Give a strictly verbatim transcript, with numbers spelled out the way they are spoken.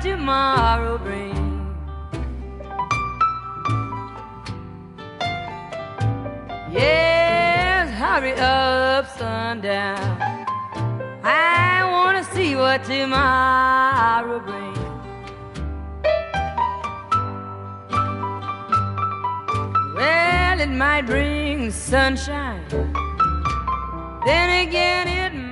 tomorrow brings. Yes, hurry up, sundown. I wanna see what tomorrow brings. Well, it might bring sunshine, then again it